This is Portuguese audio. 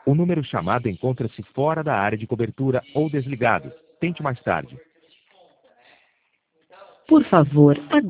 O número chamado encontra-se fora da área de cobertura ou desligado. Tente mais tarde. Por favor,